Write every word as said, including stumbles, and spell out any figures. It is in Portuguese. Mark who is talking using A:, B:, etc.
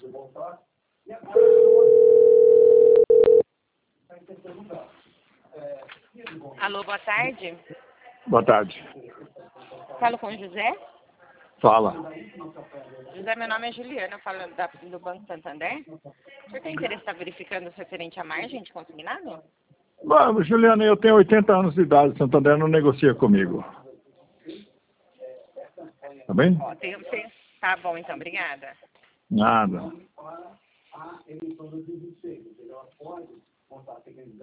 A: Alô, boa tarde.
B: Boa tarde.
A: Falo com o José.
B: Fala.
A: José, meu nome é Juliana, eu falo da, do Banco Santander. O senhor tem interesse em estar verificando o referente à margem de consignado?
B: Vamos, Juliana, eu tenho oitenta anos de idade, Santander não negocia comigo. Tá bem?
A: Ó, tem, tem, tá bom, então, obrigada.
B: Nada.